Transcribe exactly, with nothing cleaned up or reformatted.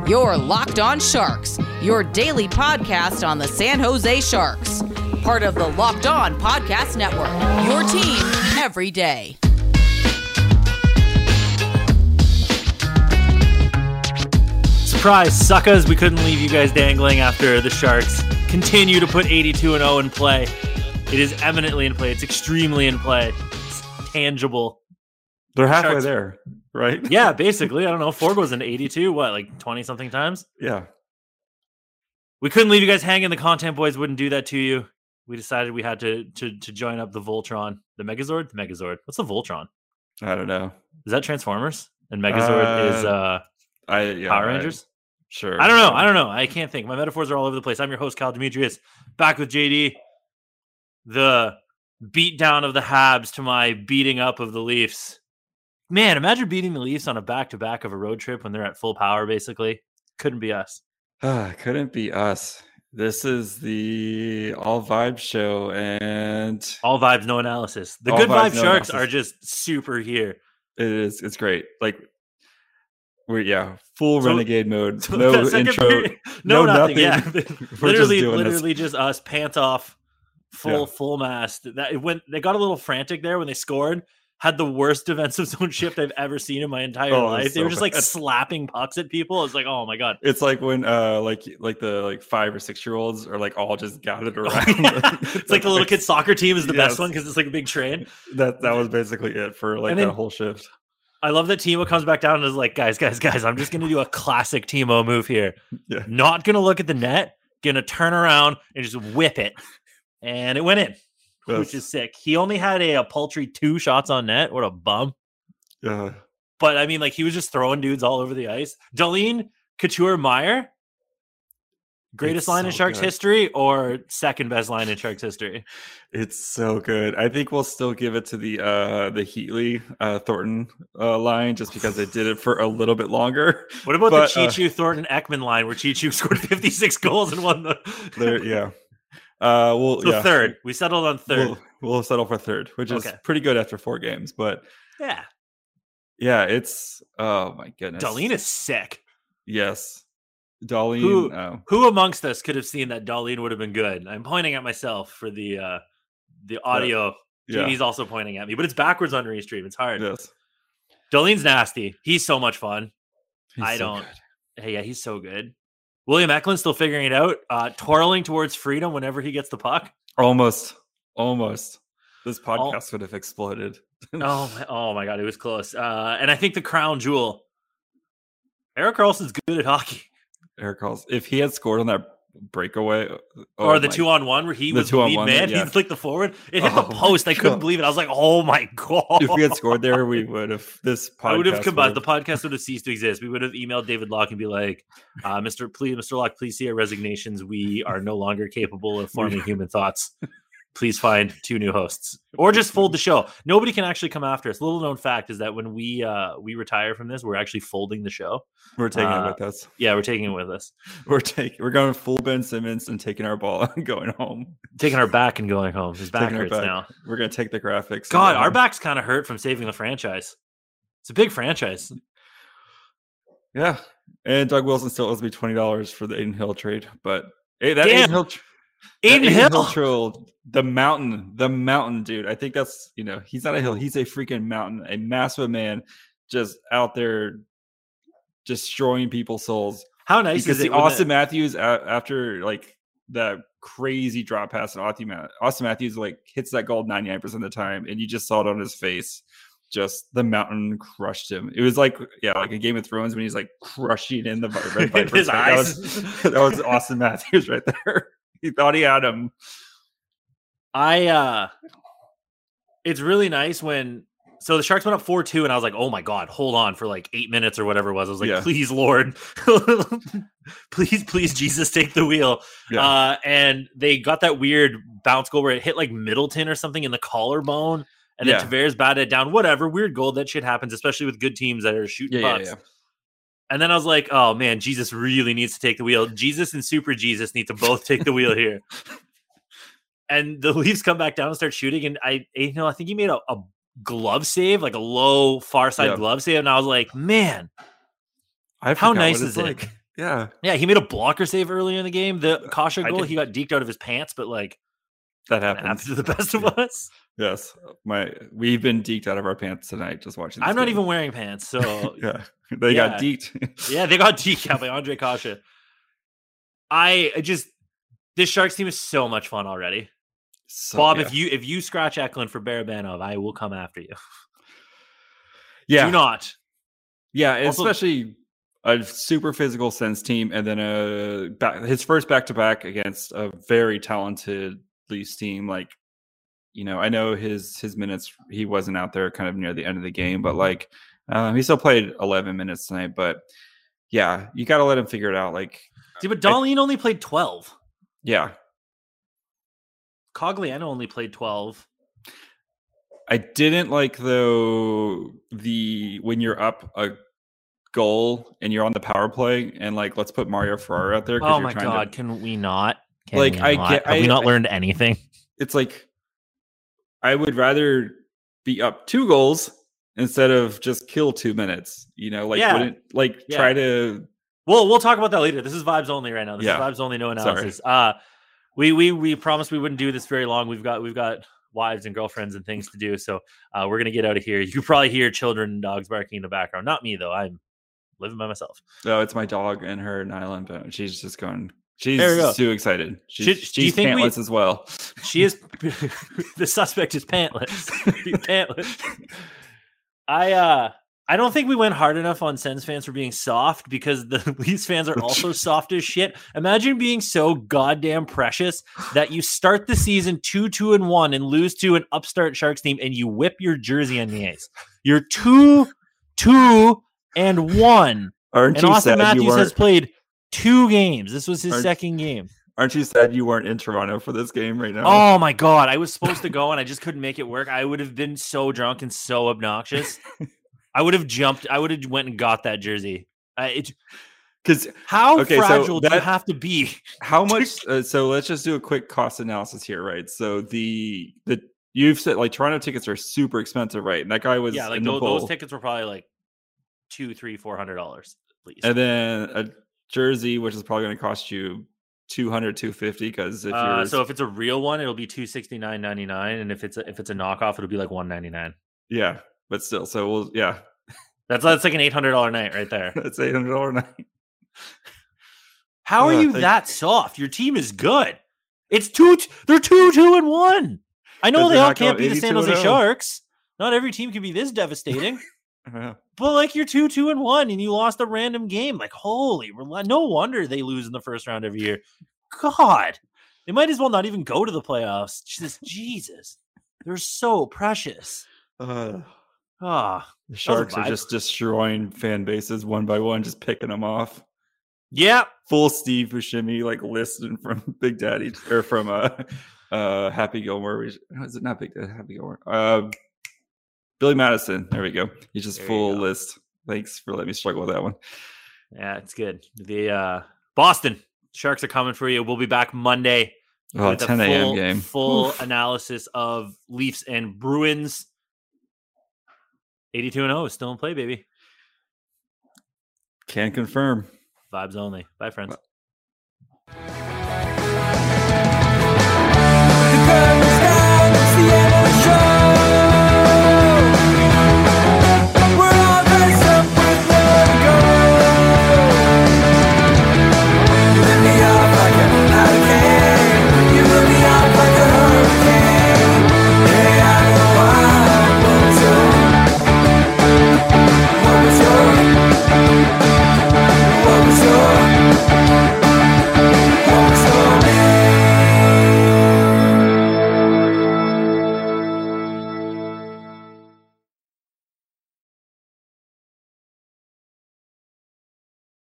Your Locked On Sharks, your daily podcast on the San Jose Sharks. Part of the Locked On Podcast Network, your team every day. Surprise, suckers. We couldn't leave you guys dangling after the Sharks continue to put eighty-two and oh in play. It is eminently in play. It's extremely in play. It's tangible. They're halfway Sharks. there, right? Yeah, basically. I don't know. Ford was an eighty-two, what, like twenty-something times? Yeah. We couldn't leave you guys hanging. The content boys wouldn't do that to you. We decided we had to to to join up the Voltron. The Megazord? The Megazord. What's the Voltron? I don't know. Is that Transformers? And Megazord Uh, is uh, I yeah, Power right. Rangers? Sure. I don't know. I don't know. I can't think. My metaphors are all over the place. I'm your host, Kyle Demetrius, back with J D. The beatdown of the Habs to my beating up of the Leafs. Man, imagine beating the Leafs on a back-to-back of a road trip when they're at full power, basically. Couldn't be us. Ah, couldn't be us. This is the All Vibes show, and All vibes, no analysis. The All good vibes, vibe no Sharks analysis. are just super here. it is it's great. Like we're yeah, full So- renegade mode. So No the second intro. period- no, no nothing. nothing. Yeah, We're literally, just doing literally just us pants off, full Yeah. full mast. That it went. They got a little frantic there when they scored. Had the worst defensive zone shift I've ever seen in my entire Oh, life. it's They so were just like bad. slapping pucks at people. It's like, oh my god. It's like when uh like like the like five or six year olds are like all just gathered around. It's like the little kid soccer team is the best Yes. one because it's like a big train. That that was basically it for like And that then- whole shift. I love that Timo comes back down and is like, guys, guys, guys, I'm just gonna do a classic Timo move here. Yeah. Not gonna look at the net, gonna turn around and just whip it. And it went in. Which is sick. He only had a, a paltry two shots on net. What a bum. uh, But I mean, like, he was just throwing dudes all over the ice. Darlene Couture Meyer, greatest It's line in so Sharks good. history or second best line in Sharks history? It's so good. I think we'll still give it to the uh the Heatley uh Thornton uh line just because they did it for a little bit longer. What about But, the uh, Chichu Thornton Ekman line where Chichu scored fifty-six goals and won the There, yeah. Uh well so yeah. third? We settled on 3rd We'll, we'll settle for third, which is Okay. pretty good after four games. But Yeah. yeah, it's oh my goodness. Darlene is sick. Yes. Darlene. Who- oh. Who amongst us could have seen that Darlene would have been good? I'm pointing at myself for the uh the audio. Yeah. J D's also pointing at me, but it's backwards on Restream. It's hard. Yes. Darlene's nasty. He's so much fun. He's I so don't- good. Hey, yeah, he's so good. William Eklund still figuring it out, uh, twirling towards freedom whenever he gets the puck. Almost. Almost. This Al- podcast would have exploded. Oh, my, oh my God, it was close. Uh, and I think the crown jewel, Eric Carlson's good at hockey. Eric calls. If he had scored on that breakaway oh or the my- two on one where he The was the two on lead one, man, yeah. he's like the forward. It hit Oh the my post. I couldn't God. believe it. I was like, oh my God. if we had scored there, we would have this podcast. I would have combined. would The podcast would have ceased to exist. We would have emailed David Locke and be like, uh, "Mister Please, Mister Locke, please see our resignations. We are no longer capable of forming human thoughts. Please find two new hosts, or just fold the show. Nobody can actually come after us." Little known fact is that when we uh, we retire from this, we're actually folding the show. We're taking uh, it with us. Yeah, we're taking it with us, We're taking. We're going full Ben Simmons and taking our ball and going home. taking our back and going home. His back Taking our hurts back. now. We're gonna take the graphics. and God, go our home. backs kind of hurt from saving the franchise. It's a big franchise. Yeah, and Doug Wilson still owes me twenty dollars for the Aiden Hill trade, but hey, that Damn. Aiden Hill. Tr- Aiden that Hill. Hill, the mountain, the mountain, dude. I think that's you know he's not a hill, he's a freaking mountain, a massive man, just out there destroying people's souls. How nice Because is see it? when Austin the- Matthews a- after like that crazy drop pass and Austin, Ma- Austin Matthews like hits that goal ninety-nine percent of the time, and you just saw it on his face. Just the mountain crushed him. It was like yeah, like a Game of Thrones when he's like crushing in the Vi- red Viper's His face. That eyes. was, that was Austin Matthews right there. He thought he had him. I uh it's really nice when so the Sharks went up four two and I was like, oh my God, hold on for like eight minutes or whatever it was. I was like, Yeah. please, Lord, please, please, Jesus, take the wheel. Yeah. Uh and they got that weird bounce goal where it hit like Middleton or something in the collarbone. And Yeah. then Tavares batted it down. Whatever, weird goal. That shit happens, especially with good teams that are shooting Yeah, yeah, pucks. yeah. And then I was like, oh man, Jesus really needs to take the wheel. Jesus and Super Jesus need to both take the wheel here. And the Leafs come back down and start shooting. And I, you know, I think he made a, a glove save, like a low far side Yeah. glove save. And I was like, man, I How forgot nice what is it's it? like. Yeah, Yeah, he made a blocker save earlier in the game. The Kasha I goal, did- he got deked out of his pants, but like that that happens. happens to the best of us. Yes, my we've been deked out of our pants tonight just watching. This I'm not game. even wearing pants, so Yeah, they Yeah. got deked. yeah, they got deked out by Andre Kasha. I I just this Sharks team is so much fun already. So, Bob, yeah. if you if you scratch Eklund for Barabanov, I will come after you. yeah, Do not. yeah, Also- especially a super physical Sens team, and then a back, his first back to back against a very talented Leafs team. Like, you know, I know his his minutes, he wasn't out there kind of near the end of the game, but like um, he still played eleven minutes tonight. But yeah, you got to let him figure it out. Like, See, but Darlene only played twelve. yeah, Cogliano only played twelve. I didn't like though the when you're up a goal and you're on the power play and like let's put Mario Ferrara out there. 'cause Oh you're my trying god, to, can we not? Can Like, we I not? get- Have we I- not I- learned anything? it's like I would rather be up two goals instead of just kill two minutes. You know, like Yeah. wouldn't like Yeah. try to. Well, we'll talk about that later. This is vibes only right now. This Yeah. is vibes only, no Sorry. analysis. Uh we we we promised we wouldn't do this very long. We've got we've got wives and girlfriends and things to do, so uh, we're gonna get out of here. You could probably hear children and dogs barking in the background. Not me though. I'm living by myself. No, it's my dog and her Nylan, but she's just going. She's There we go. too excited. She's, Should- do you she's think we- pantless as well. She is the suspect is pantless. He's pantless. I uh I don't think we went hard enough on Sens fans for being soft because the Leafs fans are also soft as shit. Imagine being so goddamn precious that you start the season two, two, and one and lose to an upstart Sharks team and you whip your jersey on the ice. You're two, two, and one. Aren't And you Austin sad you Matthews weren't? has played two games. This was his Aren't- second game. Aren't you sad you weren't in Toronto for this game right now? Oh my god, I was supposed to go and I just couldn't make it work. I would have been so drunk and so obnoxious. I would have jumped. I would have went and got that jersey. Uh, it, Because how Okay, so fragile do you that- have to be? how much? Uh, so let's just do a quick cost analysis here, right? So the the you've said like Toronto tickets are super expensive, right? And that guy was Yeah, like in the those, bowl. those tickets were probably like two, three, four hundred dollars at least. And then a jersey, which is probably going to cost you two hundred, two fifty. Because if Uh, you're so if it's a real one, it'll be two sixty nine ninety nine, and if it's a, if it's a knockoff, it'll be like one ninety nine. yeah, but still, so we'll yeah, That's that's like an eight hundred dollar night right there. it's eight hundred dollar night. How are Uh, you thank- that soft? Your team is good. It's two. They're two, two, and one. I know But they they're all not can't going be the San eighty-two and Jose oh. Sharks. Not every team can be this devastating. Yeah. But like you're two, two, and one, and you lost a random game. Like holy, rela- no wonder they lose in the first round every year. God, they might as well not even go to the playoffs. Jesus, Jesus, they're so precious. Uh, Ah, the Sharks are vibe. just destroying fan bases one by one, just picking them off. yeah. Full Steve Buscemi like listing from Big Daddy or from uh uh Happy Gilmore. Which, no, is it not Big Daddy? Happy Gilmore. Uh, Billy Madison. There we go. He's just There you full go. list. Thanks for letting me struggle with that one. Yeah, it's good. The uh, Boston Sharks are coming for you. We'll be back Monday. Oh, with a ten a.m. full- game. Full Oof. analysis of Leafs and Bruins. eighty-two and oh is still in play, baby. Can confirm. Vibes only. Bye, friends.